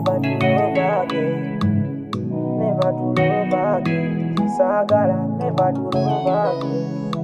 never to love again, never to love again. Sagara, never to love again,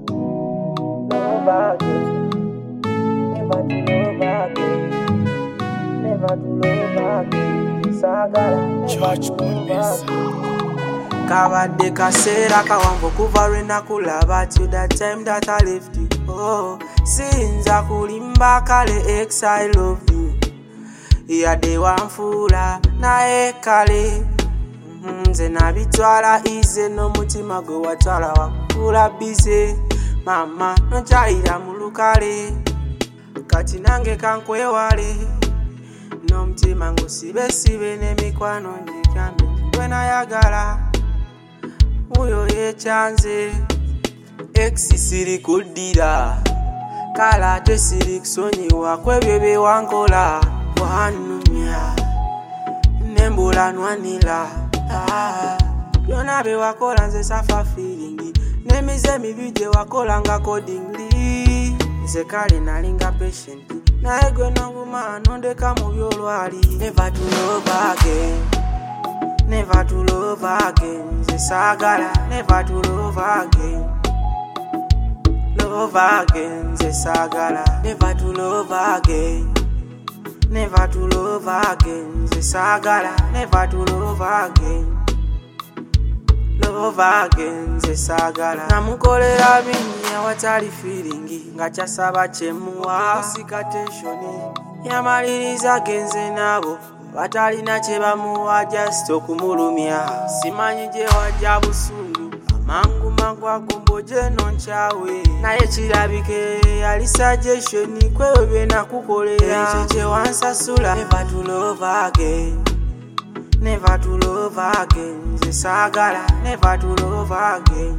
love again, never to love again, never to love again. Sagara, never to love again. Kabadde kaseera kawanvu kuva lwe nakulaba till that time that I left you. Oh, siyinza kulimba kale ex I love you. Yadde wanfuula naye kale nze nabitwala ize n'omutima gwe watwala wakula bize. Mama nokyayira mu lukale kati nange kankwewale n'omutima ngusibesibe n'emikwano ngigambe gwe nayagala uyo yekyanze. Ex siri kuddira kale ate siri kusonyiwa kwebyo bye wankola wanumya nembula nwanira. Byonna bye wakola nze safa feeling n'emize emibi gye wakola nga accordingly. Nze kale nalinga patient naye gwe nonguma nondeka mu byolwali. Never to love again, never to love again. Nze saagala never to love again, love again. Nze saagala never to love again, never to love again. Nze saagala never to love again, love again. Nze saagala namukolera bingi awatali feeling nga kyasaba kyemuwa sika tensioni. Yamaliriza genze nabo batalina kye bamuwa just okumulumya. Simanyi gye wajja busungu amangu magwagombo gye nonkyawe naye kirabike yali suggestion kwebyo bye nakukolera ekyo kye wansasula. Never to love again, never to love again. Nze saagala never to love again,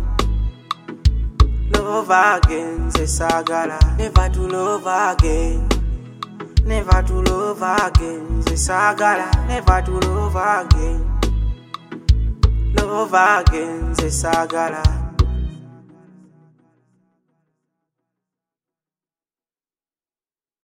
love again. Nze saagala never to love again, never to love again. Nze saagala never to love again, love again. Nze saagala